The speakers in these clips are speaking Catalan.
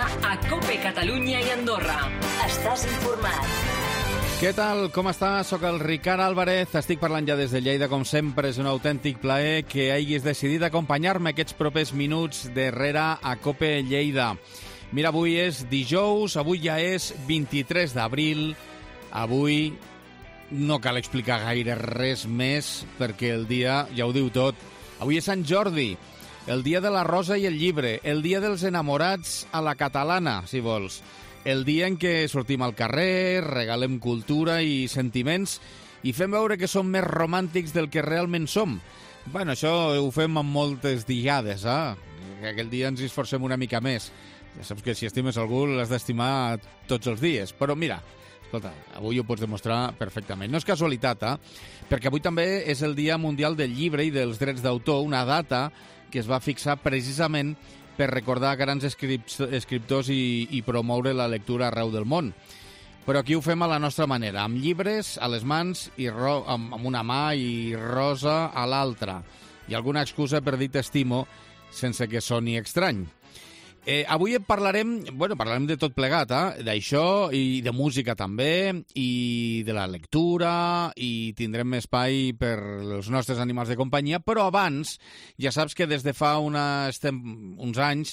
a COPE Catalunya i Andorra. Estàs informat. Què tal? Com estàs? Soc el Ricard Álvarez. Estic parlant ja des de Lleida. Com sempre, és un autèntic plaer que hagis decidit acompanyar-me aquests propers minuts darrere a COPE Lleida. Mira, avui és dijous, avui ja és 23 d'abril. Avui no cal explicar gaire res més perquè el dia ja ho diu tot. Avui és Sant Jordi, el dia de la rosa i el llibre, el dia dels enamorats a la catalana, si vols. El dia en què sortim al carrer, regalem cultura i sentiments i fem veure que som més romàntics del que realment som. Bueno, això ho fem amb moltes diades, que aquell dia ens hi esforcem una mica més. Ja saps que si estimes algú l'has d'estimar tots els dies. Però mira, escolta, avui ho pots demostrar perfectament. No és casualitat, perquè avui també és el Dia Mundial del Llibre i dels Drets d'Autor, una data que es va fixar precisament per recordar grans escriptors i promoure la lectura arreu del món. Però aquí ho fem a la nostra manera, amb llibres a les mans i amb una mà i rosa a l'altra. I alguna excusa per dir t'estimo sense que soni estrany. Avui parlarem de tot plegat, d'això i de música també, i de la lectura, i tindrem espai per els nostres animals de companyia, però abans, ja saps que des de fa uns anys,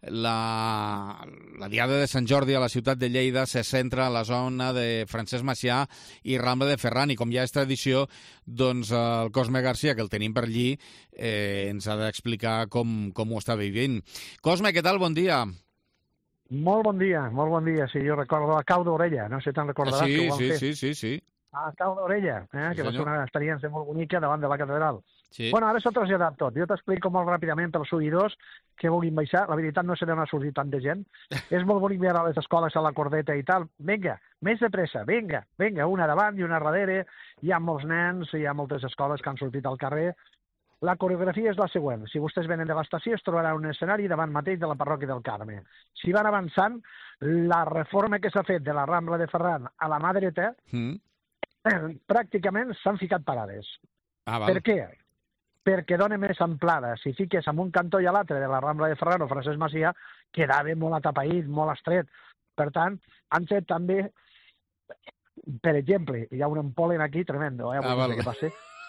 la Diada de Sant Jordi a la ciutat de Lleida se centra a la zona de Francesc Macià i Rambla de Ferran, i com ja és tradició, doncs el Cosme Garcia, que el tenim per allí, ens ha d'explicar com ho està vivint. Cosme, què tal? Bon dia. Molt bon dia. Sí, jo recordo a Cau d'Orella, no sé si te'n recordaràs que ho van fer. Sí. A Cau d'Orella, que va ser una experiència molt bonica davant de la catedral. Sí. Bueno, ara s'ha traslladat tot. Jo t'explico molt ràpidament pels seguidors que vulguin baixar. La veritat no sé d'on ha sortit tant de gent. És molt bonic veure a les escoles a la cordeta i tal. Vinga, més de pressa, vinga, una davant i una darrere. Hi ha molts nens, hi ha moltes escoles que han sortit al carrer. La coreografia és la següent. Si vostès venen de l'estació es trobarà un escenari davant mateix de la parròquia del Carme. Si van avançant, la reforma que s'ha fet de la Rambla de Ferran a la mà dreta, pràcticament s'han ficat parades. Per què? Perquè dona més amplada. Si fiques en un cantó i a l'altre de la Rambla de Ferran o Francesc Macià, quedava molt atapeït, molt estret. Per tant, han fet també, per exemple, hi ha un pol·len aquí tremendo, no sé què passa.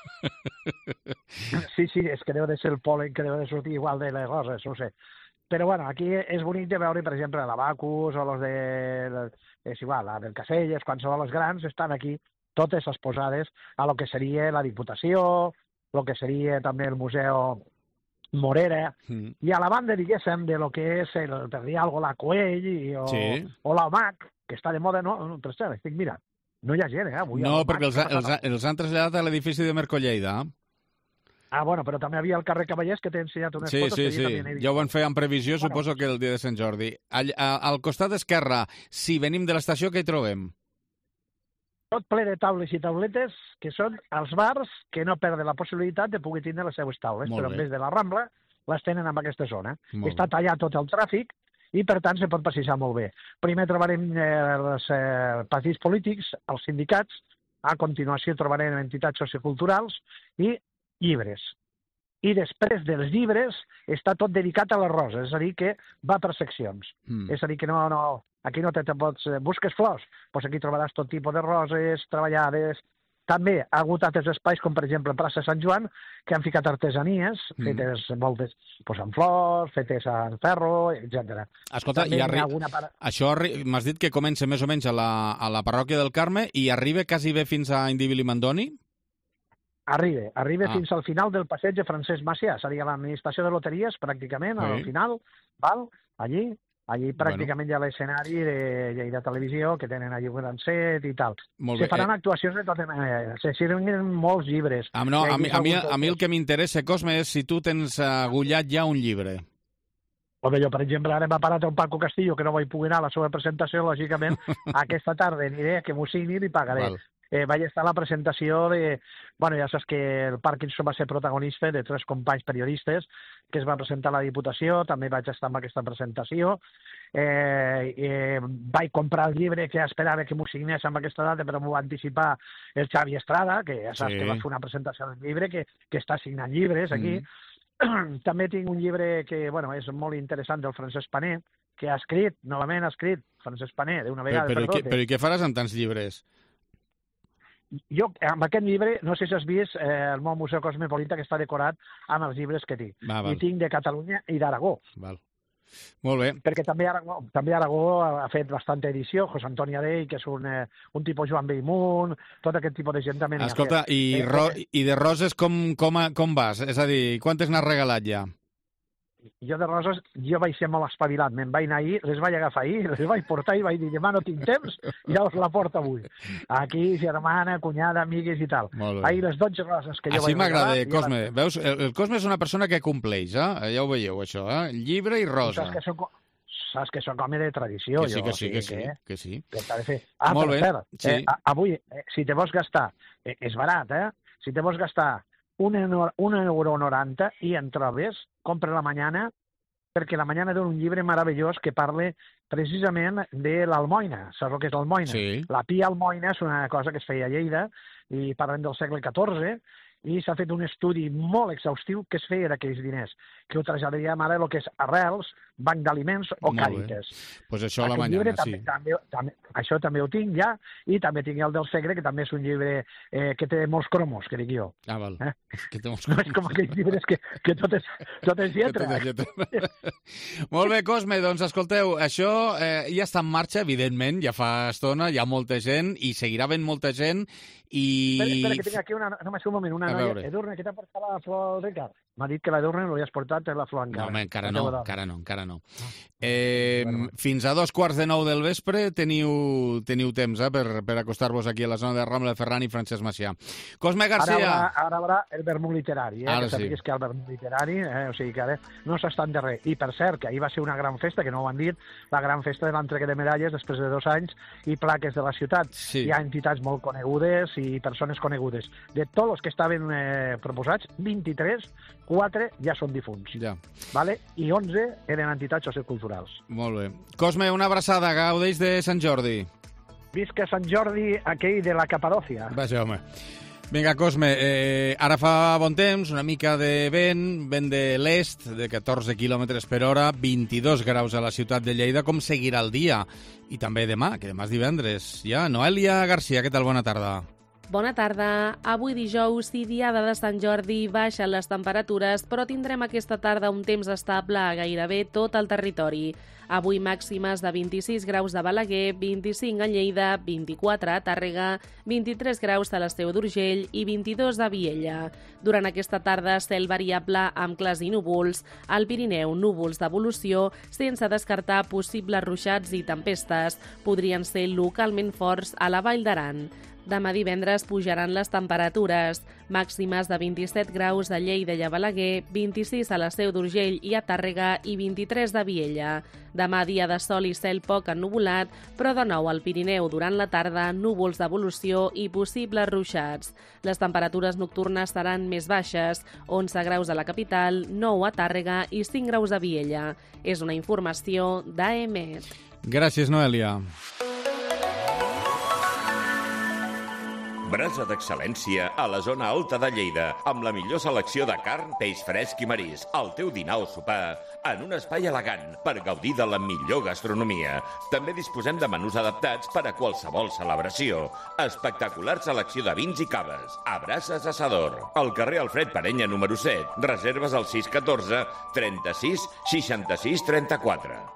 Sí, és que deu de ser el pol·len que deu de sortir igual de les roses, no sé. Però bueno, aquí és bonic de veure, per exemple, l'Abacus o els de... És igual, la del Caselles, qualsevol els grans estan aquí, totes exposades a lo que seria la Diputació, el que seria també el Museu Morera, i a la banda, diguéssim, de lo que és, per dir alguna cosa, la Coell o l'OMAC, que està de moda, no? Per cert, estic mirant. No hi ha gent, avui. No, perquè els han traslladat a l'edifici de Mercolleida. Bueno, però també havia el carrer Cavallers, que t'he ensenyat unes fotos. Sí, ja ho van fer en previsió, suposo que el dia de Sant Jordi. Al costat esquerre, si venim de l'estació, què hi trobem? Tot ple de taules i tauletes, que són els bars que no perden la possibilitat de poder tindre les seves taules, però en vez de la Rambla les tenen en aquesta zona. Està tallat tot el tràfic i, per tant, se pot passejar molt bé. Primer trobarem els partits polítics, els sindicats, a continuació trobarem entitats socioculturals i llibres. I després dels llibres està tot dedicat a les roses, és a dir, que va per seccions. És a dir, que aquí no te pots... Busques flors, doncs aquí trobaràs tot tipus de roses treballades. També ha hagut altres espais, com per exemple Plaça Sant Joan, que han ficat artesanies, fetes moltes amb flors, fetes en ferro, etc. Escolta, això m'has dit que comença més o menys a la parròquia del Carme i arriba quasi bé fins a Indíbil i Mandoni? Arriba fins al final del passeig de Francesc Macià, és a dir, a l'administració de loteries, pràcticament, al final, allí pràcticament hi ha l'escenari de Lleida Televisió, que tenen allí un gran set i tal. Se faran actuacions de tota manera, se sirven molts llibres. A mi el que m'interessa, Cosme, és si tu tens agullat ja un llibre. Jo, per exemple, ara m'ha parat el Paco Castillo, que no vaig poder anar a la seva presentació, lògicament, aquesta tarda aniré, que m'ho signi i pagaré. Vaig estar a la presentació de... ja saps que el Parkinson va ser protagonista de 3 companys periodistes que es van presentar a la Diputació, també vaig estar en aquesta presentació. Vaig comprar el llibre que esperava que m'ho signés amb aquesta data, però m'ho va anticipar el Xavi Estrada, que ja saps que va fer una presentació del llibre, que està signant llibres aquí. També tinc un llibre que és molt interessant del Francesc Paner, que ha escrit, novament ha escrit, Francesc Paner, d'una vegada per totes. Però i què faràs amb tants llibres? Jo, amb aquest llibre, no sé si has vist el meu Museu Cosmopolita, que està decorat amb els llibres que tinc. I tinc de Catalunya i d'Aragó. Val. Molt bé. Perquè també Aragó ha fet bastanta edició, José Antonio Adell, que és un tipus Joan Bellmunt, tot aquest tipus de gent també n'hi ha fet. Escolta, i de roses com vas? És a dir, quantes n'has regalat ja? Jo de roses, jo vaig ser molt espavilat. Me'n vaig anar ahir, les vaig agafar ahir, les vaig portar i vaig dir, demà no tinc temps, ja us la porto avui. Aquí, germana, cunyada, amigues i tal. Ahir les 12 roses que jo vaig regalar... Així m'agrada, Cosme. Veus, el Cosme és una persona que compleix, eh? Ja ho veieu, això, eh? Llibre i rosa. Saps que soc home de tradició, jo. Que sí. Que t'ha de fer. Molt bé. Sí. Avui, si te vols gastar, és barat, si te vols gastar €1,90 i en trobes, compra la mañana, perquè la mañana dona un llibre meravellós que parla precisament de l'almoina. Saps el que és l'almoina? Sí. La pia almoina és una cosa que es feia a Lleida i parlem del segle XIV i s'ha fet un estudi molt exhaustiu que es feia d'aquells diners, que ho traslladaríem ara el que és Arrels, Banc d'Aliments o Càritas. Pues això a la mañana, sí. Això també ho tinc ja, i també tinc el del Segre, que també és un llibre que té molts cromos, que dic jo. Ah, val. Que té molts cromos. No és com aquells llibres que tot és lletra. Molt bé, Cosme, doncs escolteu, això ja està en marxa, evidentment, ja fa estona, hi ha molta gent, i seguirà havent molta gent, i... Espera, que tinc aquí només un moment, una noia. Edurne, què t'ha portat la flor, Ricard? M'ha dit que la Edurne no li has portat la flor encara. No, home, encara no. Fins a 2:15 del vespre teniu temps per acostar-vos aquí a la zona de Rambla de Ferran i Francesc Macià. Cosme Garcia. Ara haurà el vermut literari, que sàpigues que el vermut literari, o sigui que ara no s'estan de res. I per cert, que ahir va ser una gran festa, que no ho han dit, la gran festa de l'entrega de medalles després de 2 anys i plaques de la ciutat. Sí. Hi ha entitats molt conegudes i persones conegudes. De tots els que estaven proposats, 23, 4 ja són difunts. Ja. Vale? I 11 eren entitats socioculturals. Molt bé. Cosme, una abraçada. Gaudeix de Sant Jordi. Visca Sant Jordi, aquell de la Capadòcia. Vaja, home. Vinga, Cosme, ara fa bon temps, una mica de vent de l'est, de 14 km per hora, 22 graus a la ciutat de Lleida. Com seguirà el dia? I també demà, que demà és divendres. Ja, Noelia Garcia, què tal? Bona tarda. Bona tarda. Avui dijous i diada de Sant Jordi baixen les temperatures, però tindrem aquesta tarda un temps estable a gairebé tot el territori. Avui màximes de 26 graus a Balaguer, 25 a Lleida, 24 a Tàrrega, 23 graus a l'Esteu d'Urgell i 22 a Viella. Durant aquesta tarda, cel variable amb clars i núvols. Al Pirineu, núvols d'evolució, sense descartar possibles ruixats i tempestes. Podrien ser localment forts a la Vall d'Aran. Demà divendres pujaran les temperatures, màximes de 27 graus a Lleida i a Balaguer, 26 a l'Esteu d'Urgell i a Tàrrega i 23 de Viella. Demà dia de sol i cel poc ennuvolat, però de nou al Pirineu durant la tarda núvols d'evolució i possibles ruixats. Les temperatures nocturnes seran més baixes, 11 graus a la capital, 9 a Tàrrega i 5 graus a Viella. És una informació d'AEMET. Gràcies, Noelia. Brasa d'excel·lència a la zona alta de Lleida, amb la millor selecció de carn, peix fresc i marís, el teu dinar o sopar, en un espai elegant per gaudir de la millor gastronomia. També disposem de menús adaptats per a qualsevol celebració. Espectacular selecció de vins i caves. A Brases Assador. Al carrer Alfred Parenya, número 7. Reserves al 614 36 66 34.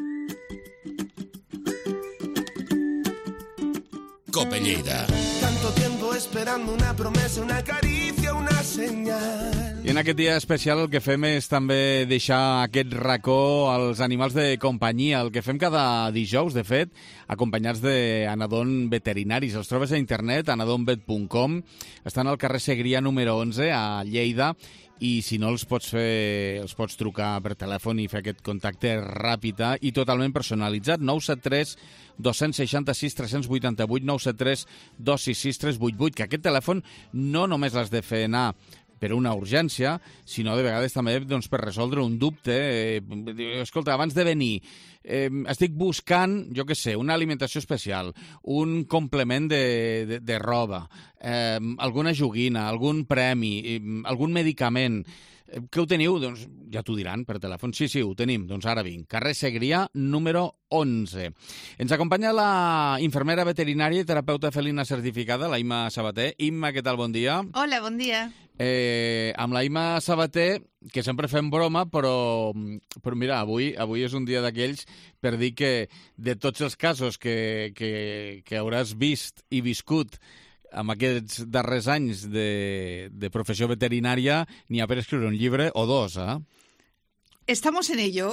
Cope Lleida. Tanto tiempo esperando una promesa, una caricia, una señal. I en aquest dia especial el que fem és també deixar aquest racó als animals de companyia, el que fem cada dijous, de fet, acompanyats d'Anadon Veterinaris. Els trobes a internet, anadonvet.com, estan al carrer Segrià número 11, a Lleida, i si no els pots trucar per telèfon i fer aquest contacte ràpid i totalment personalitzat. 973 266 388, 973 266 388, que aquest telèfon no només l'has de fer anar per una urgència, sinó de vegades també per resoldre un dubte. Escolta, abans de venir, estic buscant, jo què sé, una alimentació especial, un complement de roba, alguna joguina, algun premi, algun medicament. Que ho teniu? Doncs ja t'ho diran per telèfon. Sí, ho tenim. Doncs ara vinc. Carrer Segrià, número 11. Ens acompanya la infermera veterinària i terapeuta felina certificada, la Imma Sabater. Imma, què tal? Bon dia. Hola, bon dia. Amb la Imma Sabater, que sempre fem broma, però mira, avui és un dia d'aquells per dir que de tots els casos que hauràs vist i viscut amb aquests darrers anys de professió veterinària, n'hi ha per escriure un llibre o dos, eh? Estamos en ello.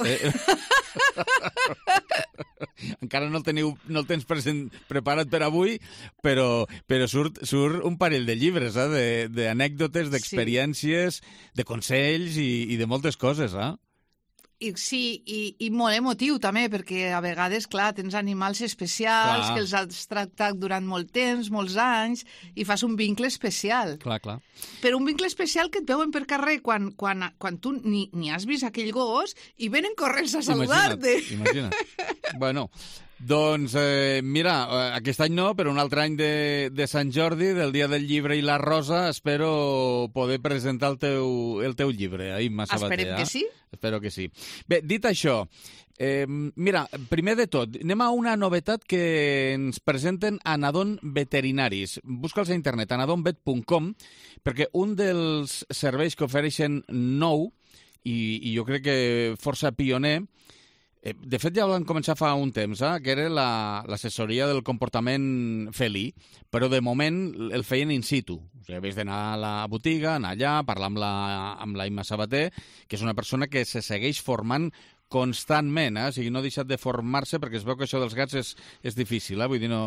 Encara no el tens preparat per avui, però surt un parell de llibres, d'anècdotes, d'experiències, de consells i de moltes coses, eh? Sí, i molt emotiu també, perquè a vegades, clar, tens animals especials que els has tractat durant molt temps, molts anys, i fas un vincle especial. Clar. Però un vincle especial que et veuen per carrer quan tu ni has vist aquell gos i venen corrents a saludar-te. Imagina't. Bueno, doncs, mira, aquest any no, però un altre any de Sant Jordi, del Dia del Llibre i la Rosa, espero poder presentar el teu llibre, Imma Sabater. Esperem que sí. Espero que sí. Bé, dit això, mira, primer de tot, anem a una novetat que ens presenten a Anadon Veterinaris. Busca'ls a internet, anadonvet.com, perquè un dels serveis que ofereixen nou, i jo crec que força pioner, de fet, ja van començar fa un temps, que era l'assessoria del comportament felí, però de moment el feien in situ. O sigui, havies d'anar a la botiga, anar allà, parlar amb la Imma Sabater, que és una persona que se segueix formant constantment, o sigui, no ha deixat de formar-se, perquè es veu que això dels gats és difícil, vull dir,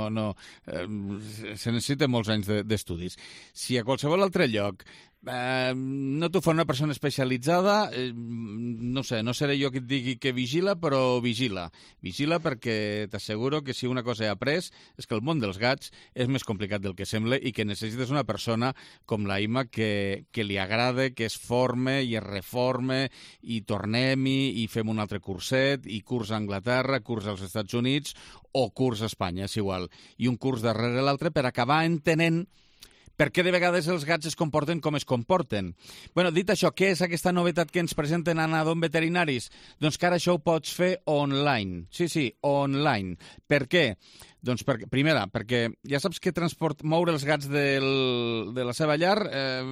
se necessita molts anys d'estudis. Si a qualsevol altre lloc no t'ho fa una persona especialitzada, no sé, no seré jo qui et digui que vigila, però vigila perquè t'asseguro que si una cosa he après és que el món dels gats és més complicat del que sembla i que necessites una persona com la Imma que li agrada, que es forme i es reforme i tornem-hi i fem un altre curset i curs a Anglaterra, curs als Estats Units o curs a Espanya, és igual, i un curs darrere l'altre per acabar entenent per què de vegades els gats es comporten com es comporten. Bueno, dit això, què és aquesta novetat que ens presenten a Anadon Veterinaris? Doncs que ara això ho pots fer online. Sí, online. Per què? Doncs, primera, perquè ja saps que moure els gats de la seva llar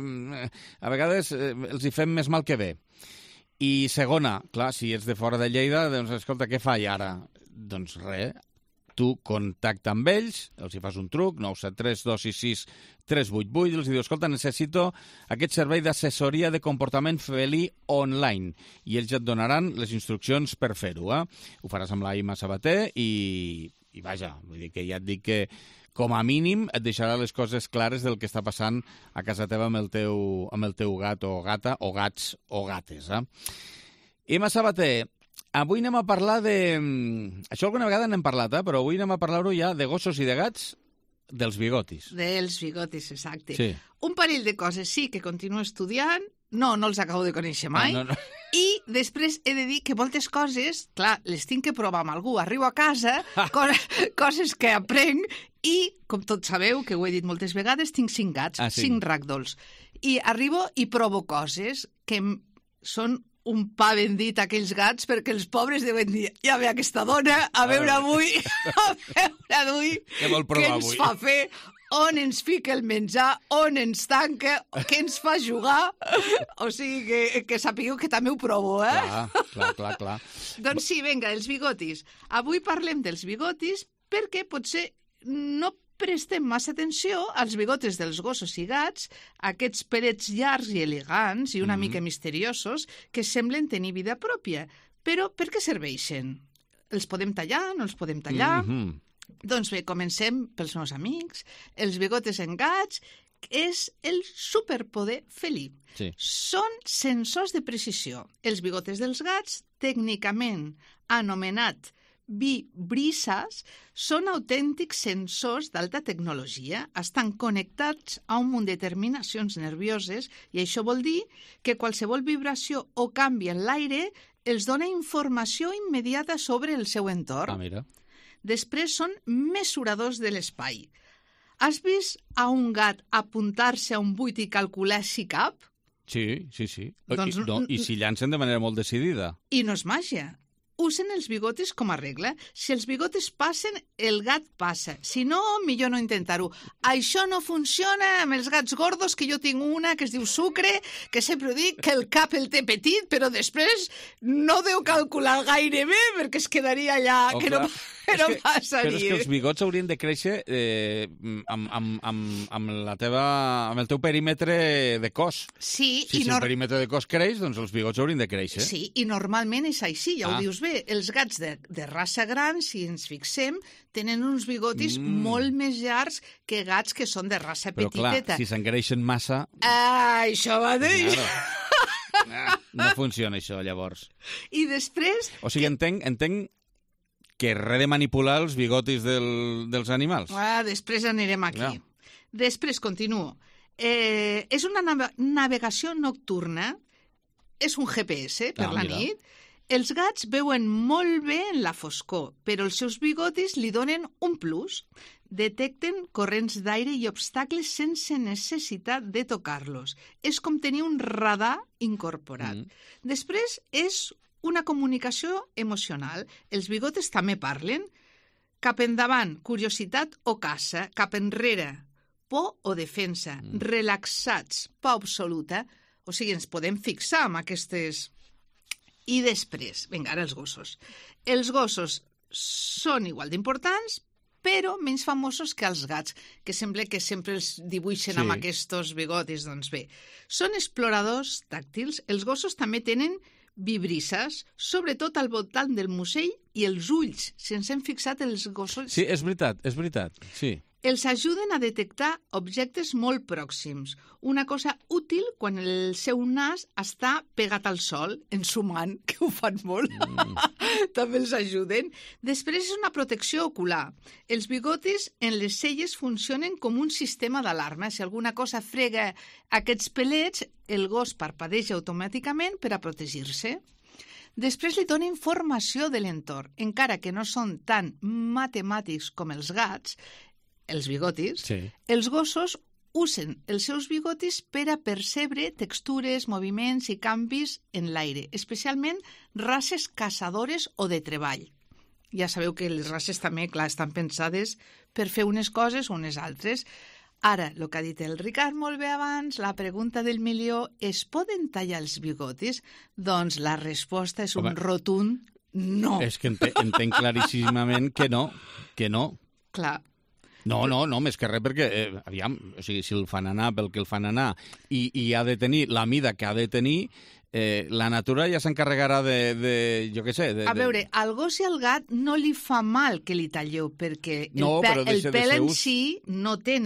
a vegades els hi fem més mal que bé. I segona, clar, si ets de fora de Lleida, doncs escolta, què faig ara? Doncs res, tu contacta amb ells, els hi fas un truc, 973 266 388, i els dius, escolta, necessito aquest servei d'assessoria de comportament felí online, i ells et donaran les instruccions per fer-ho. Ho faràs amb la Imma Sabater i vaja, vull dir que ja et dic que com a mínim et deixarà les coses clares del que està passant a casa teva amb el teu gat o gata o gats o gates. Imma Sabater, avui anem a parlar de... Això alguna vegada n'hem parlat, però avui anem a parlar-ho ja de gossos i de gats, dels bigotis. Dels bigotis, exacte. Sí. Un parell de coses sí que continuo estudiant, no els acabo de conèixer mai, no. I després he de dir que moltes coses, clar, les tinc que provar amb algú. Arribo a casa, coses que aprenc, i, com tots sabeu, que ho he dit moltes vegades, tinc 5 gats, 5 ragdolls. I arribo i provo coses que són un pa bendit a aquells gats, perquè els pobres deuen dir, ja ve aquesta dona, a veure avui què ens fa fer, on ens fica el menjar, on ens tanca, què ens fa jugar. O sigui, que sapigueu que també ho provo, Clar. Doncs sí, vinga, els bigotis. Avui parlem dels bigotis perquè potser no prestem massa atenció als bigotes dels gossos i gats, aquests pelets llargs i elegants i una mica misteriosos que semblen tenir vida pròpia. Però per què serveixen? Els podem tallar? No els podem tallar? Doncs bé, comencem pels meus amics. Els bigotes en gats és el superpoder felí. Sí. Són sensors de precisió. Els bigotes dels gats, tècnicament anomenat vibrisses, són autèntics sensors d'alta tecnologia. Estan connectats a un munt de terminacions nervioses i això vol dir que qualsevol vibració o canvi en l'aire els dona informació immediata sobre el seu entorn. Mira. Després són mesuradors de l'espai. Has vist a un gat apuntar-se a un buit i calcular si cap? Sí. Doncs, I si llancen de manera molt decidida. I no és màgia. Usen els bigotis com a regla. Si els bigotis passen, el gat passa. Si no, millor no intentar-ho. Això no funciona amb els gats gordos, que jo tinc una que es diu Sucre, que sempre dic que el cap el té petit, però després no deu calcular gaire bé perquè es quedaria allà, que no passaria. Però és que els bigots haurien de créixer amb el teu perímetre de cos. Sí, si el perímetre de cos creix, doncs els bigots haurien de créixer. Sí, i normalment és així, ja ho dius bé. Els gats de raça gran, si ens fixem, tenen uns bigotis molt més llargs que gats que són de raça petiteta. Però clar, si s'engreixen massa... Això va dir... No funciona això, llavors. I després... O sigui, entenc que res de manipular els bigotis dels animals. Després anirem aquí. Després, continuo. És una navegació nocturna, és un GPS per la nit. Els gats veuen molt bé en la foscor, però els seus bigotis li donen un plus. Detecten corrents d'aire i obstacles sense necessitat de tocar-los. És com tenir un radar incorporat. Després és una comunicació emocional. Els bigotes també parlen. Cap endavant, curiositat o caça. Cap enrere, por o defensa. Relaxats, por absoluta. O sigui, ens podem fixar en aquestes... I després, vinga, ara els gossos. Els gossos són igual d'importants, però menys famosos que els gats, que sembla que sempre els dibuixen amb aquests bigotis. Doncs bé, són exploradors tàctils. Els gossos també tenen vibrisses, sobretot al voltant del musell i els ulls. Si ens hem fixat, els gossos... Sí, és veritat, sí. Els ajuden a detectar objectes molt pròxims, una cosa útil quan el seu nas està pegat al sol, ensumant, que ho fan molt. També els ajuden. Després és una protecció ocular. Els bigotis en les celles funcionen com un sistema d'alarma. Si alguna cosa frega aquests pelets, el gos parpadeja automàticament per a protegir-se. Després li dona informació de l'entorn. Encara que no són tan matemàtics com els gats, els bigotis, els gossos usen els seus bigotis per a percebre textures, moviments i canvis en l'aire, especialment races caçadores o de treball. Ja sabeu que les races també, clar, estan pensades per fer unes coses o unes altres. Ara, el que ha dit el Ricard molt bé abans, la pregunta del milió, es poden tallar els bigotis? Doncs la resposta és un rotund no. És que entenc claríssimament que no. Clar. No, més que res perquè, aviam, o sigui, si el fan anar pel que el fan anar i ha de tenir la mida que ha de tenir, la natura ja s'encarregarà de jo què sé... A veure, al gos i al gat no li fa mal que li talleu, perquè el pèl en si no té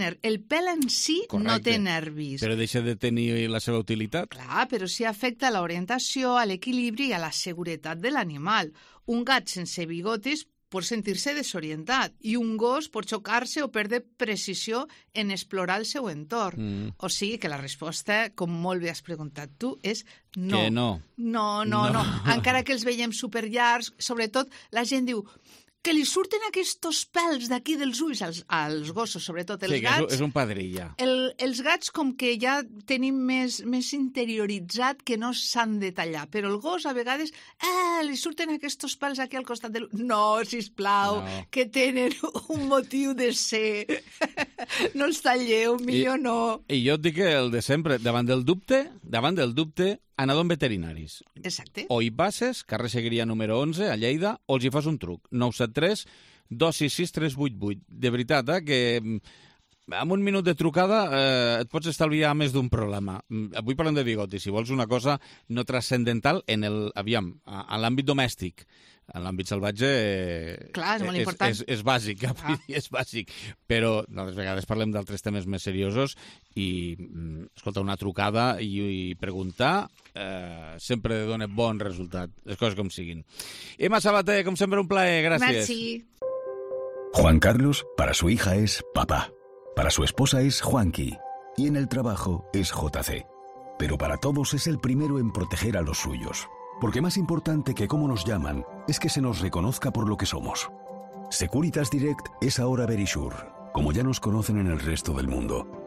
nervis. Però deixa de tenir la seva utilitat. Clar, però sí afecta a l'orientació, a l'equilibri i a la seguretat de l'animal. Un gat sense bigotis pot sentir-se desorientat i un gos pot xocar-se o perdre precisió en explorar el seu entorn. O sigui que la resposta, com molt bé has preguntat tu, és no. Que no. No. Encara que els veiem superllargs, sobretot la gent diu que li surten aquests pèls d'aquí dels ulls als gossos, sobretot els gats. Sí, és un padrilla. Els gats com que ja tenim més interioritzat que no s'han de tallar, però el gos a vegades li surten aquests pèls aquí al costat del... No, sisplau, que tenen un motiu de ser. No els talleu, millor no. I jo et dic el de sempre, davant del dubte, aneu amb veterinaris. Exacte. O hi passes, carrer Seguiria número 11, a Lleida, o els hi fas un truc. 973 266 388. De veritat, que amb un minut de trucada et pots estalviar més d'un problema. Avui parlem de bigotis. Si vols una cosa no transcendental en l'àmbit domèstic. En l'àmbit salvatge clar, és molt important. És bàsic, és bàsic. Però altres vegades parlem d'altres temes més seriosos i, escolta, una trucada i preguntar sempre dona bon resultat, les coses com siguin. Emma Sabater, com sempre, un plaer, gràcies. Merci. Juan Carlos, para su hija es papá. Para su esposa es Juanqui. Y en el trabajo es JC. Pero para todos es el primero en proteger a los suyos. Porque más importante que cómo nos llaman es que se nos reconozca por lo que somos. Securitas Direct es ahora Verisure, como ya nos conocen en el resto del mundo.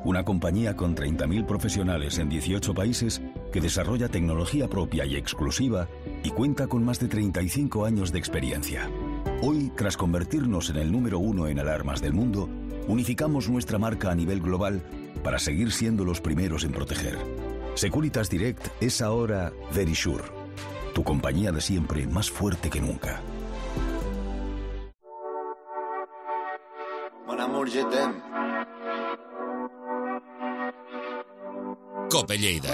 una compañía con 30.000 profesionales en 18 países que desarrolla tecnología propia y exclusiva y cuenta con más de 35 años de experiencia. Hoy, tras convertirnos en el número 1 en alarmas del mundo, unificamos nuestra marca a nivel global para seguir siendo los primeros en proteger. Securitas Direct es ahora Verisure, tu compañía de siempre más fuerte que nunca. Mon amour, je t'aime. Cope Lleida.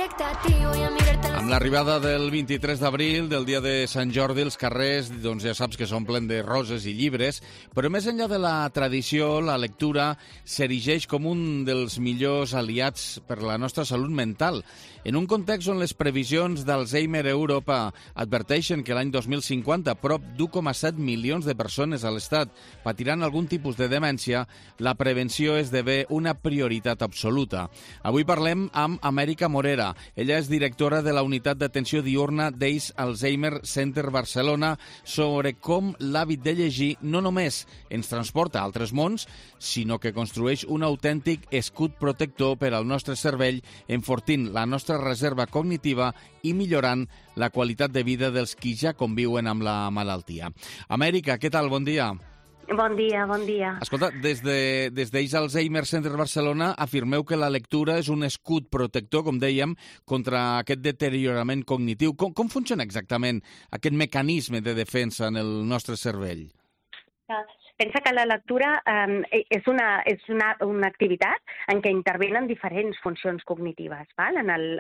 Amb l'arribada del 23 d'abril, del dia de Sant Jordi, els carrers, doncs ja saps que s'omplen de roses i llibres, però més enllà de la tradició, la lectura s'erigeix com un dels millors aliats per la nostra salut mental. En un context on les previsions d'Alzheimer Europa adverteixen que l'any 2050 prop d'1,7 milions de persones a l'Estat patiran algun tipus de demència, la prevenció esdevé una prioritat absoluta. Avui parlem amb Amèrica Morera. Ella és directora de la Unitat d'Atenció Diurna d'Ace Alzheimer Center Barcelona sobre com l'hàbit de llegir no només ens transporta a altres mons, sinó que construeix un autèntic escut protector per al nostre cervell, enfortint la nostra reserva cognitiva i millorant la qualitat de vida dels qui ja conviuen amb la malaltia. Amèrica, què tal? Bon dia. Bon dia, bon dia. Escolta, des d'Ace Alzheimer Center Barcelona afirmeu que la lectura és un escut protector, com dèiem, contra aquest deteriorament cognitiu. Com funciona exactament aquest mecanisme de defensa en el nostre cervell? Pensa que la lectura és una activitat en què intervenen diferents funcions cognitives, val?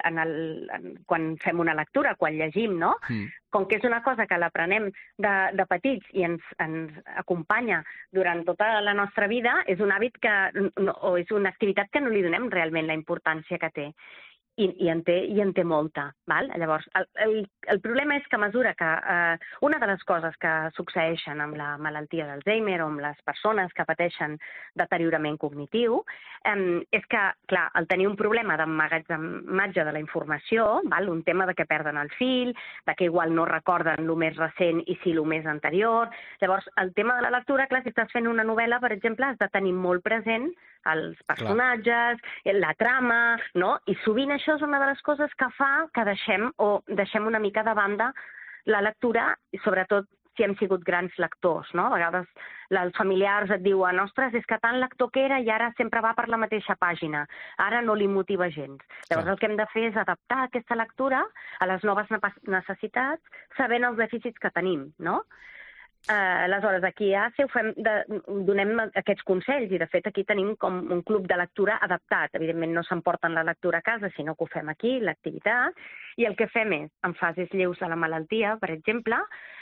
Quan fem una lectura, quan llegim, no? Com que és una cosa que l'aprenem de petits i ens acompanya durant tota la nostra vida, és un hàbit o és una activitat que no li donem realment la importància que té. I en té molta. Val? Llavors, el problema és que a mesura que una de les coses que succeeixen amb la malaltia d'Alzheimer o amb les persones que pateixen deteriorament cognitiu és que, clar, al tenir un problema d'emmagatzematge de la informació, val? Un tema de que perden el fil, de que igual no recorden el més recent i sí el més anterior. Llavors, el tema de la lectura, clar, si estàs fent una novel·la, per exemple, has de tenir molt present els personatges, la trama, no? I sovint això és una de les coses que fa que deixem una mica de banda la lectura, i sobretot si hem sigut grans lectors, no? A vegades els familiars et diuen ostres, és que tan lector que era i ara sempre va per la mateixa pàgina. Ara no li motiva gens. Llavors el que hem de fer és adaptar aquesta lectura a les noves necessitats, sabent els dèficits que tenim, no? Aleshores, aquí a ACE donem aquests consells i, de fet, aquí tenim com un club de lectura adaptat. Evidentment, no s'emporten la lectura a casa, sinó que ho fem aquí, l'activitat, i el que fem és, en fases lleus de la malaltia, per exemple,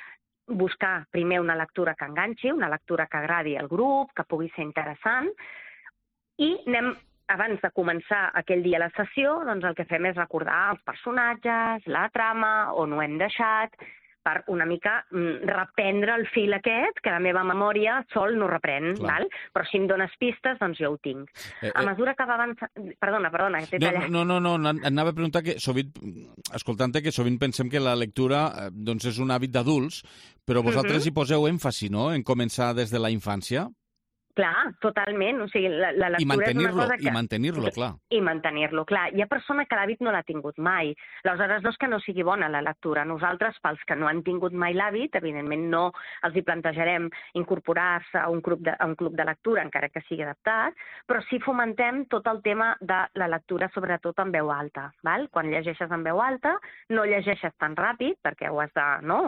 buscar primer una lectura que enganxi, una lectura que agradi al grup, que pugui ser interessant, i abans de començar aquell dia la sessió, doncs el que fem és recordar els personatges, la trama, on ho hem deixat, per una mica reprendre el fil aquest, que la meva memòria sol no reprèn, val? Però si em dones pistes, doncs jo ho tinc. A mesura que va avançar... Perdona, que t'he tallat. No, anava a preguntar que sovint, escoltant-te, que sovint pensem que la lectura doncs és un hàbit d'adults, però vosaltres hi poseu èmfasi, no?, en començar des de la infància? Clar, totalment. O sigui, la lectura és una cosa que... I mantenir-lo, clar. I mantenir-lo, clar. Hi ha persona que l'hàbit no l'ha tingut mai. Aleshores, no és que no sigui bona la lectura. Nosaltres, pels que no han tingut mai l'hàbit, evidentment no els hi plantejarem incorporar-se a un club de lectura, encara que sigui adaptat, però sí fomentem tot el tema de la lectura, sobretot en veu alta. Val? Quan llegeixes en veu alta, no llegeixes tan ràpid, perquè ho has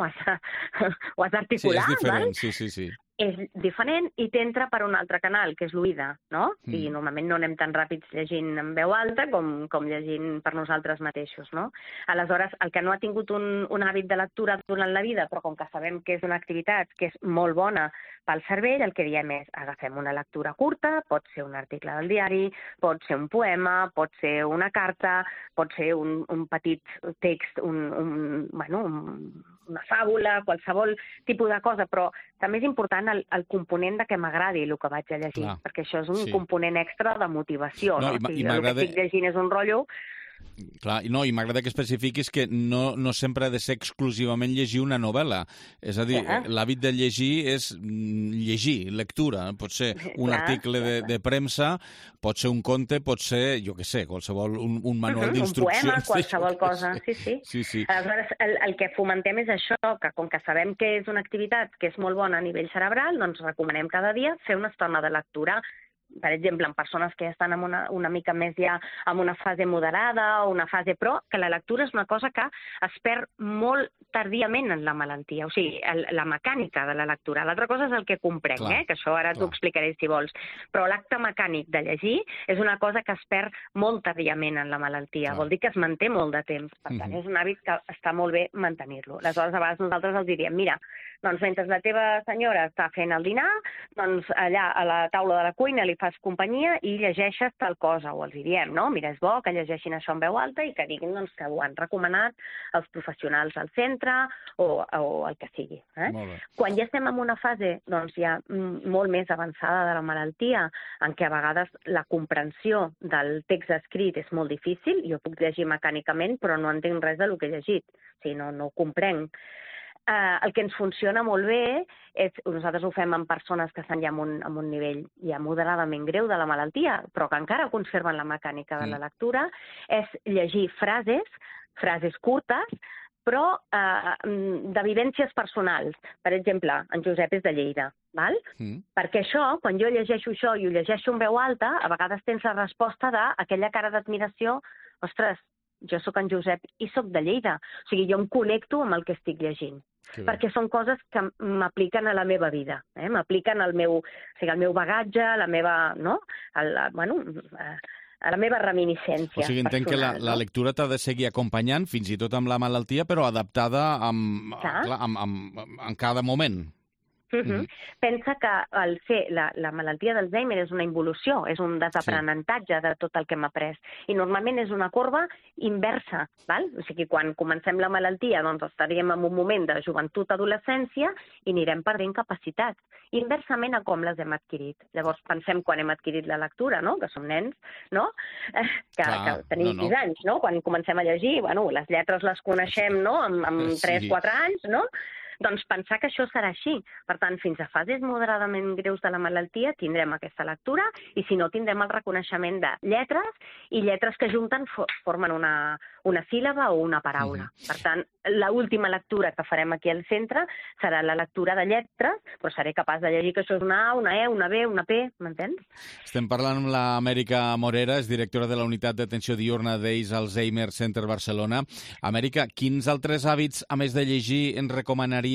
d'articular. Sí, és diferent, sí. És diferent i t'entra per un altre canal, que és l'oïda, no? I normalment no anem tan ràpids llegint en veu alta com llegint per nosaltres mateixos, no? Aleshores, el que no ha tingut un hàbit de lectura durant la vida, però com que sabem que és una activitat que és molt bona pel cervell, el que diem és agafem una lectura curta, pot ser un article del diari, pot ser un poema, pot ser una carta, pot ser un petit text, una fàbula, qualsevol tipus de cosa, però també és important el component de que m'agradi el que vaig a llegir, perquè això és un component extra de motivació. No? Si el que estic llegint és un rotllo, Clar, no, i m'agrada que especifiquis que no sempre ha de ser exclusivament llegir una novel·la. És a dir, l'hàbit de llegir és llegir, lectura. Pot ser un article de premsa, pot ser un conte, pot ser, jo què sé, qualsevol, un manual d'instruccions. Un poema, qualsevol cosa, sí. Aleshores, el que fomentem és això, que com que sabem que és una activitat que és molt bona a nivell cerebral, doncs recomanem cada dia fer una estona de lectura. Per exemple, en persones que ja estan en una mica més ja en una fase moderada o una fase però, que la lectura és una cosa que es perd molt tardíament en la malaltia, o sigui, la mecànica de la lectura. L'altra cosa és el que comprenc, que això ara t'ho explicaré si vols, però l'acte mecànic de llegir és una cosa que es perd molt tardíament en la malaltia, vol dir que es manté molt de temps, per tant, és un hàbit que està molt bé mantenir-lo. Aleshores, a vegades nosaltres els diríem, mira, doncs mentre la teva senyora està fent el dinar, doncs allà a la taula de la cuina li fas companyia i llegeixes tal cosa, o els diem, no? Mira, és bo que llegeixin això en veu alta i que diguin doncs, que ho han recomanat els professionals del centre o el que sigui. Quan ja estem en una fase doncs, ja molt més avançada de la malaltia, en què a vegades la comprensió del text escrit és molt difícil, jo puc llegir mecànicament però no entenc res del que he llegit, o sigui, no ho comprenc. El que ens funciona molt bé és, nosaltres ho fem amb persones que estan ja en un nivell ja moderadament greu de la malaltia, però que encara conserven la mecànica de la lectura, és llegir frases curtes, però de vivències personals. Per exemple, en Josep és de Lleida, val? Perquè això, quan jo llegeixo això i ho llegeixo en veu alta, a vegades tens la resposta d'aquella cara d'admiració, ostres, jo sóc en Josep i sóc de Lleida. O sigui, jo em connecto amb el que estic llegint. Perquè són coses que m'apliquen a la meva vida. M'apliquen al meu bagatge, a la meva, no? A la meva reminiscència. O sigui, entenc que la lectura t'ha de seguir acompanyant, fins i tot amb la malaltia, però adaptada en cada moment. Pensa que la malaltia d'Alzheimer és una involució, és un desaprenentatge de tot el que hem après. I normalment és una corba inversa. Val? O sigui, quan comencem la malaltia doncs estaríem en un moment de joventut-adolescència i anirem perdent capacitats. Inversament a com les hem adquirit. Llavors pensem quan hem adquirit la lectura, no? Que som nens, no? Que tenim 6 anys, no? Quan comencem a llegir, les lletres les coneixem, no? Amb 3-4 anys, no? Doncs pensar que això serà així. Per tant, fins a fases moderadament greus de la malaltia tindrem aquesta lectura i si no tindrem el reconeixement de lletres i lletres que junten formen una síl·laba o una paraula. Per tant, l'última lectura que farem aquí al centre serà la lectura de lletres, però seré capaç de llegir que això és una A, una E, una B, una P, m'entens? Estem parlant amb l'Amèrica Morera, és directora de la Unitat d'Atenció Diurna d'Eix Alzheimer Center Barcelona. Amèrica, quins altres hàbits, a més de llegir, ens recomanaríeu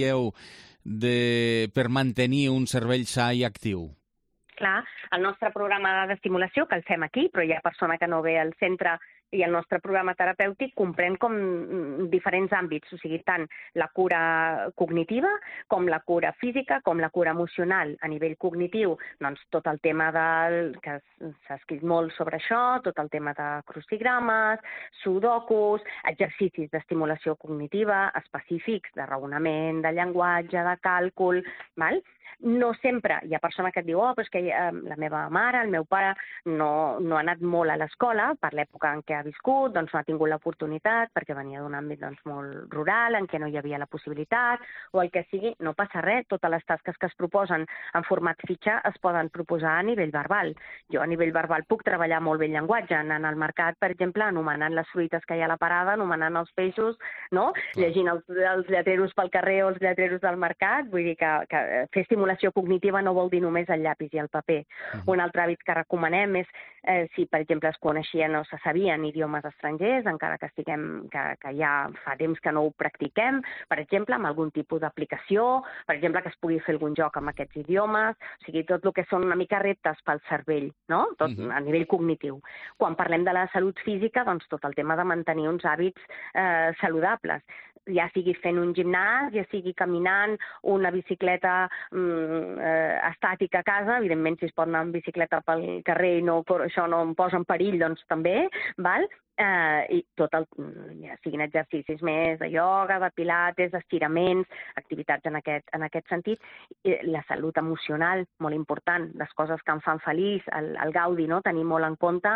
per mantenir un cervell sa i actiu? Clar, el nostre programa d'estimulació, que el fem aquí, però hi ha persona que no ve al centre i el nostre programa terapèutic comprèn com diferents àmbits, o sigui, tant la cura cognitiva com la cura física, com la cura emocional. A nivell cognitiu, doncs tot el tema que s'ha escrit molt sobre això, tot el tema de crucigrames, sudokus, exercicis d'estimulació cognitiva específics, de raonament, de llenguatge, de càlcul, val? No sempre hi ha persona que et diu però és que la meva mare, el meu pare no ha anat molt a l'escola per l'època en què ha viscut, doncs no ha tingut l'oportunitat perquè venia d'un àmbit molt rural en què no hi havia la possibilitat o el que sigui, no passa res, totes les tasques que es proposen en format fitxa es poden proposar a nivell verbal. Jo a nivell verbal puc treballar molt bé el llenguatge, anant al mercat, per exemple, anomenant les fruites que hi ha a la parada, anomenant els peixos, no? Llegint els lletreros pel carrer o els lletreros del mercat, vull dir que fer estimulació cognitiva no vol dir només el llapis i el paper. Un altre hàbit que recomanem és si, per exemple, es coneixien o se sabien idiomes estrangers, encara que ja fa temps que no ho practiquem, per exemple, amb algun tipus d'aplicació, per exemple, que es pugui fer algun joc amb aquests idiomes, o sigui, tot el que són una mica reptes pel cervell, no? Tot a nivell cognitiu. Quan parlem de la salut física, doncs tot el tema de mantenir uns hàbits saludables, ja sigui fent un gimnàs, ja sigui caminant, una bicicleta estàtica a casa, evidentment si es pot anar amb bicicleta pel carrer i això no em posa en perill, doncs també, val? I ja siguin exercicis més de ioga, de pilates, d'estiraments, activitats en aquest sentit. La salut emocional, molt important, les coses que em fan feliç, el gaudi, no? Tenir molt en compte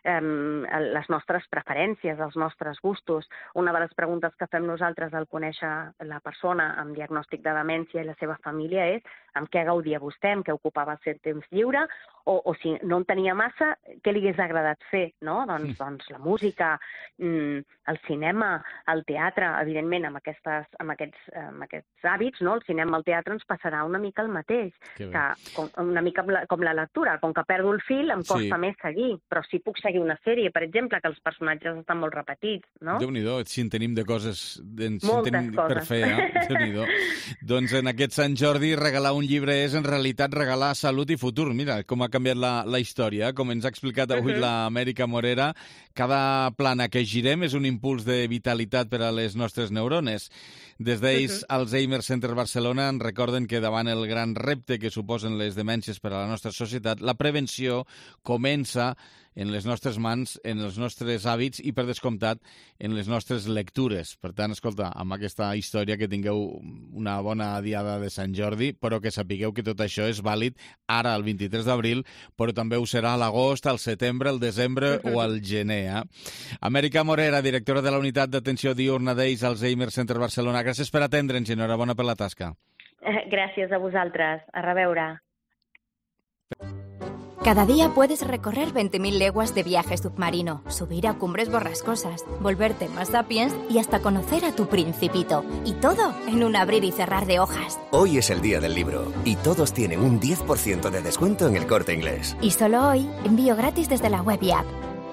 les nostres preferències, els nostres gustos. Una de les preguntes que fem nosaltres al conèixer la persona amb diagnòstic de demència i la seva família és amb què gaudia vostè, amb què ocupava el seu temps lliure, o si no en tenia massa, què li hagués agradat fer, no? Doncs la música, el cinema, el teatre, evidentment, amb aquests hàbits, no? El cinema, el teatre ens passarà una mica el mateix, una mica com la lectura, com que perdo el fil em costa més seguir, però sí puc seguir una sèrie, per exemple, que els personatges estan molt repetits, no? Déu-n'hi-do, si en tenim de coses moltes coses per fer, Déu-n'hi-do. Doncs en aquest Sant Jordi regalar un llibre és en realitat regalar salut i futur. Mira com ha canviat la història, com ens ha explicat avui l'Amèrica Morera. Cada plana que girem és un impuls de vitalitat per a les nostres neurones. Des d'ells, Alzheimer Center Barcelona ens recorden que davant el gran repte que suposen les demències per a la nostra societat, la prevenció comença en les nostres mans, en els nostres hàbits i, per descomptat, en les nostres lectures. Per tant, escolta, amb aquesta història que tingueu una bona diada de Sant Jordi, però que sapigueu que tot això és vàlid ara, el 23 d'abril, però també ho serà a l'agost, al setembre, al desembre o al gener. Amèrica Morera, directora de la Unitat d'Atenció Diurna d'Ells, Alzheimer Center Barcelona. Gràcies per atendre'ns i enhorabona per la tasca. Gràcies a vosaltres. A reveure. Cada día puedes recorrer 20.000 leguas de viaje submarino, subir a cumbres borrascosas, volverte más sapiens y hasta conocer a tu principito. Y todo en un abrir y cerrar de hojas. Hoy es el día del libro y todos tienen un 10% de descuento en El Corte Inglés. Y solo hoy, envío gratis desde la web y app.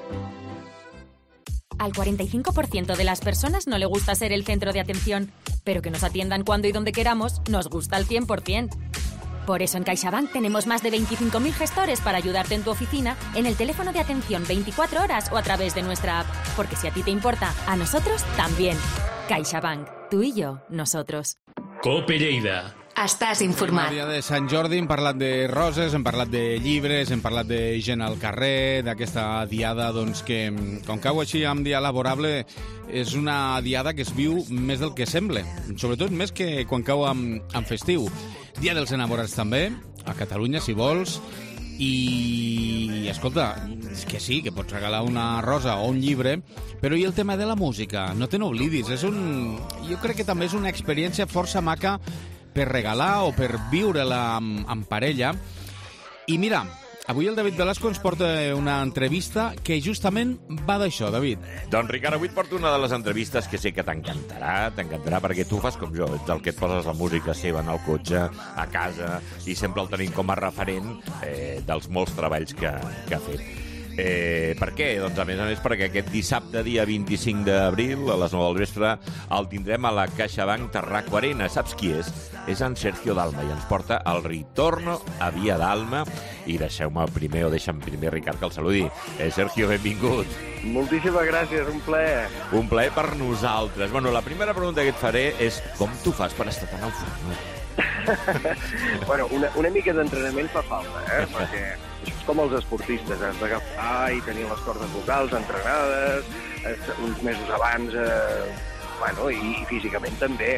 Al 45% de las personas no le gusta ser el centro de atención, pero que nos atiendan cuando y donde queramos nos gusta al 100%. Por eso en CaixaBank tenemos más de 25.000 gestores para ayudarte en tu oficina, en el teléfono de atención 24 horas o a través de nuestra app. Porque si a ti te importa, a nosotros también. CaixaBank. Tú y yo, nosotros. COPE Lleida. Estàs informat. El dia de Sant Jordi hem parlat de roses, hem parlat de llibres, hem parlat de gent al carrer, d'aquesta diada doncs, que, com cau així amb dia laborable, és una diada que es viu més del que sembla, sobretot més que quan cau amb festiu. Dia dels enamorats també, a Catalunya, si vols, i, escolta, és que sí, que pots regalar una rosa o un llibre, però i el tema de la música? No te n'oblidis, jo crec que també és una experiència força maca per regalar o per viure-la amb parella. I mira, avui el David Velasco ens porta una entrevista que justament va d'això, David. Doncs, Ricard, avui et porto una de les entrevistes que sé que t'encantarà, perquè tu fas com jo, ets el que et poses la música seva en el cotxe, a casa, i sempre el tenim com a referent dels molts treballs que ha fet. Per què? Doncs a més perquè aquest dissabte, dia 25 d'abril, a les 9 del vespre, el tindrem a la CaixaBank Tarraco Arena. Saps qui és? És en Sergio Dalma i ens porta el Ritorno a Via Dalma. I deixa'm primer, Ricard, que el saludi. Sergio, benvingut. Moltíssimes gràcies, un plaer. Un plaer per nosaltres. Bueno, la primera pregunta que et faré és com tu fas per estar tan enfornat? Bueno, una mica d'entrenament fa falta, perquè això és com els esportistes, has d'agafar i tenir les cordes vocals entrenades, uns mesos abans, i físicament també.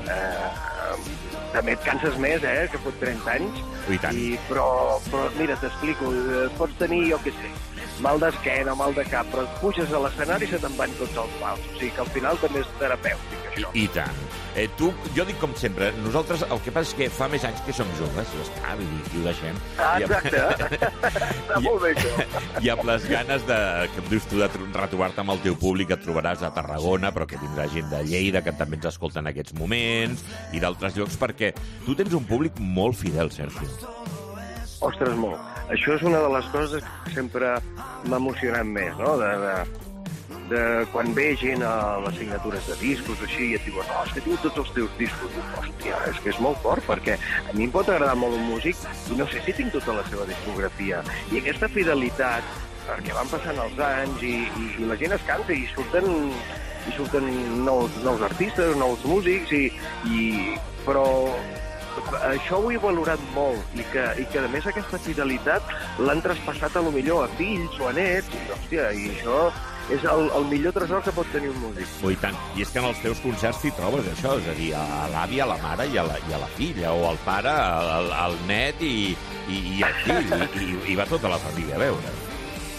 També et canses més, que fot 30 anys. I tant. Però mira, t'explico, pots tenir, jo què sé, mal d'esquena, mal de cap, però et puges a l'escenari i se te'n van tots els mals. O sigui que al final també és terapèutic, això. I tant. Jo dic com sempre, nosaltres el que passa és que fa més anys que som joves, ja està, i ho deixem. Exacte. Està molt bé, això. I amb les ganes que em dius tu de retrobar-te amb el teu públic, et trobaràs a Tarragona, però que vindrà gent de Lleida, que també ens escolta en aquests moments, i d'altres llocs, perquè tu tens un públic molt fidel, Sergio. Ostres, molt. Això és una de les coses que sempre m'ha emocionat més, no? De quan ve gent a les signatures de discos o així i et diuen, és que tinc tots els teus discos. Hòstia, és que és molt fort, perquè a mi em pot agradar molt un músic i no sé si tinc tota la seva discografia. I aquesta fidelitat, perquè van passant els anys i la gent es cansa i surten nous artistes, nous músics, però això ho he valorat molt i que a més aquesta fidelitat l'han traspassat a lo millor a fills o a nets i això és el millor tresor que pot tenir un músic. I tant. I és que en els teus concerts t'hi trobes això, és a dir, a l'avi, a la mare i a la filla, o al pare, al net i al fill, i va tota la família a veure.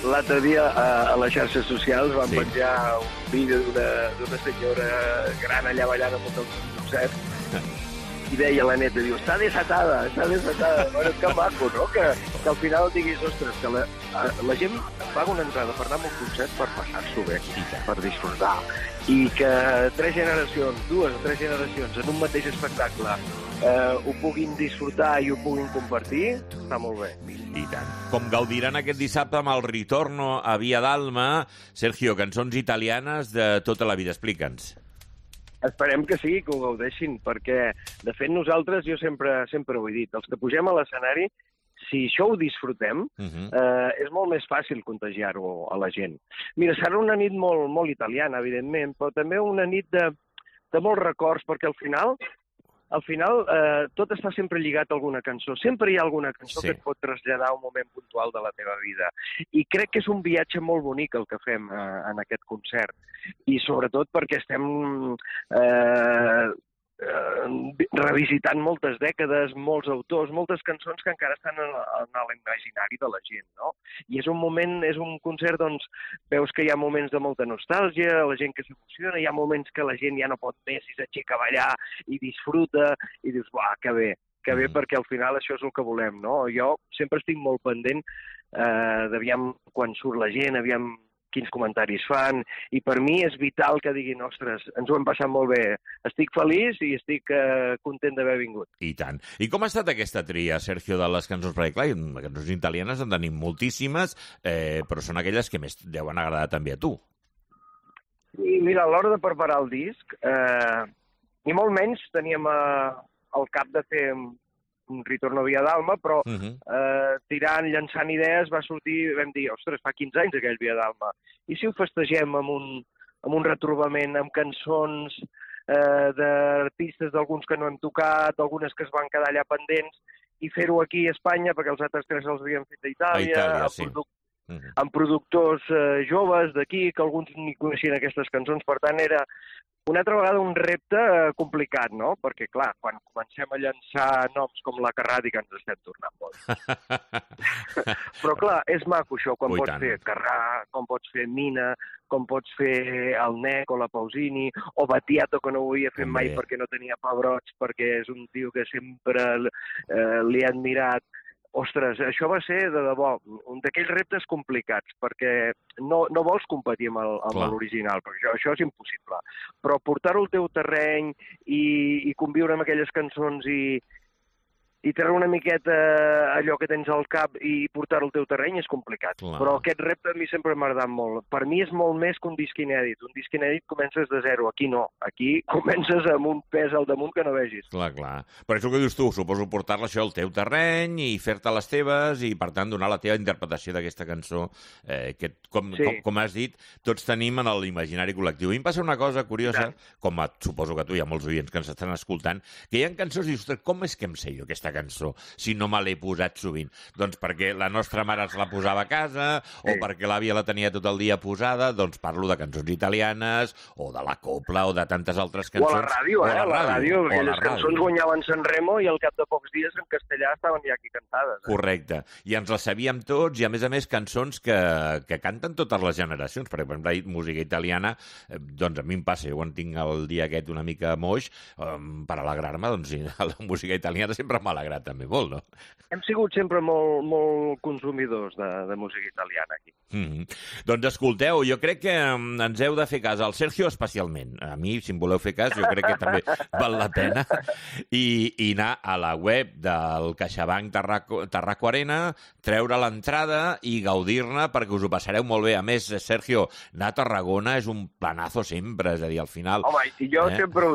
l'altre dia a les xarxes socials van penjar un vídeo d'una senyora gran allà ballant amb un concert i deia la neta, diu, està desatada. Bueno, que maco, no? Que al final diguis, ostres, que la gent paga una entrada per anar a un concert per passar-s'ho bé, per disfrutar. I que 2 o 3 generacions en un mateix espectacle ho puguin disfrutar i ho puguin compartir, està molt bé. I tant. Com gaudiran aquest dissabte amb el Ritorno a Via d'Alma, Sergio, cançons italianes de tota la vida, explica'ns. Esperem que sí, que ho gaudeixin, perquè, de fet, nosaltres, jo sempre ho he dit, els que pugem a l'escenari, si això ho disfrutem, és molt més fàcil contagiar-ho a la gent. Mira, serà una nit molt italiana, evidentment, però també una nit de molts records, perquè al final tot està sempre lligat a alguna cançó. Sempre hi ha alguna cançó que et pot traslladar a un moment puntual de la teva vida. I crec que és un viatge molt bonic el que fem en aquest concert. I sobretot perquè estem revisitant moltes dècades, molts autors, moltes cançons que encara estan en l'imaginari de la gent, no? I és un concert, doncs, veus que hi ha moments de molta nostàlgia, la gent que s'emociona, hi ha moments que la gent ja no pot més i s'aixeca a ballar i disfruta, i dius, uah, que bé, perquè al final això és el que volem, no? Jo sempre estic molt pendent d'aviam quan surt la gent, aviam quins comentaris fan, i per mi és vital que diguin, ostres, ens ho hem passat molt bé, estic feliç i estic content d'haver vingut. I tant. I com ha estat aquesta tria, Sergio, de les cançons? Perquè, clar, cançons italianes en tenim moltíssimes, però són aquelles que més deuen agradar també a tu. I mira, a l'hora de preparar el disc, ni molt menys teníem al cap de fer un Ritorno a Via d'Alma, però tirant, llançant idees, va sortir, vam dir, ostres, fa 15 anys aquell Via d'Alma. I si ho festegem amb un retrobament, amb cançons d'artistes d'alguns que no hem tocat, algunes que es van quedar allà pendents, i fer-ho aquí a Espanya, perquè els altres 3 els havíem fet a Itàlia, amb productors joves d'aquí, que alguns ni coneixien aquestes cançons, per tant era una altra vegada un repte complicat, no? Perquè, clar, quan comencem a llançar noms com la Carrà, que ens estem tornant boig. Però, clar, és maco això, quan pots fer Carrà, com pots fer Mina, com pots fer el Nec o la Pausini, o Battiato, que no ho havia fet mai perquè no tenia pebrots, perquè és un tio que sempre li he admirat. Ostres, això va ser, de debò, un d'aquells reptes complicats, perquè no vols competir amb l'original, perquè això és impossible. Però portar-ho al teu terreny i conviure amb aquelles cançons i treure una miqueta allò que tens al cap i portar-ho al teu terreny és complicat. Però aquest repte a mi sempre m'ha agradat molt. Per mi és molt més que un disc inèdit. Un disc inèdit comences de zero. Aquí no. Aquí comences amb un pes al damunt que no vegis. Clar. Per això que dius tu, suposo portar-la això al teu terreny i fer-te les teves i, per tant, donar la teva interpretació d'aquesta cançó que, com has dit, tots tenim en l'imaginari col·lectiu. I em passa una cosa curiosa, com suposo que tu hi ha molts oients que ens estan escoltant, que hi ha cançons i dius, ostres, com és que em sé jo aquesta cançó, si no me l'he posat sovint? Doncs perquè la nostra mare es la posava a casa, o perquè l'àvia la tenia tot el dia posada, doncs parlo de cançons italianes, o de la copla, o de tantes altres cançons. O a la ràdio, a la ràdio, perquè les cançons guanyaven Sanremo i al cap de pocs dies en castellà estaven ja aquí cantades. Correcte. I ens les sabíem tots, i a més cançons que canten totes les generacions. Per exemple, música italiana, doncs a mi em passa, jo quan tinc el dia aquest una mica moix, per alegrar-me, doncs la música italiana sempre m'ha alegrat també molt, no? Hem sigut sempre molt consumidors de música italiana aquí. Doncs escolteu, jo crec que ens heu de fer cas, al Sergio especialment. A mi, si em voleu fer cas, jo crec que també val la pena. I anar a la web del CaixaBank Tarraco Arena, treure l'entrada i gaudir-ne perquè us ho passareu molt bé. A més, Sergio, anar a Tarragona és un planazo sempre, és a dir, al final... Home, jo sempre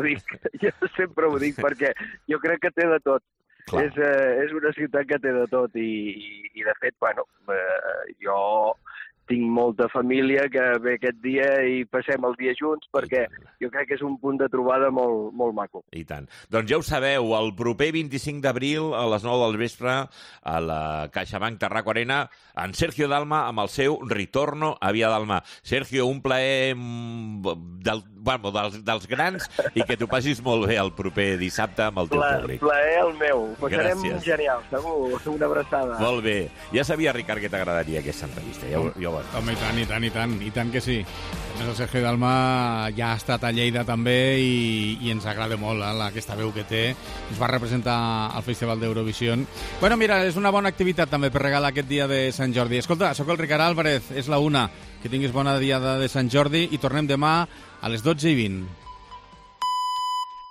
ho dic, perquè jo crec que té de tot. És una ciutat que té de tot i de fet, bueno, jo tinc molta família que ve aquest dia i passem el dia junts perquè jo crec que és un punt de trobada molt maco. I tant. Doncs ja ho sabeu, el proper 25 d'abril a les 9 del vespre a la CaixaBank Tarraco Arena, en Sergio Dalma amb el seu Ritorno a Via d'Alma. Sergio, un plaer dels grans i que t'ho passis molt bé el proper dissabte amb el teu públic. Plaer el meu. Ho passarem genial, segur. Una abraçada. Molt bé. Ja sabia, Ricard, que t'agradaria aquesta entrevista. Ja ho fort. Home, i tant que sí. A més, el Sergio Dalma ja ha estat a Lleida també i ens agrada molt aquesta veu que té. Ens va representar al Festival d'Eurovisió. Bueno, mira, és una bona activitat també per regalar aquest dia de Sant Jordi. Escolta, sóc el Ricard Álvarez, és la 1. Que tinguis bona diada de Sant Jordi i tornem demà a les 12:20.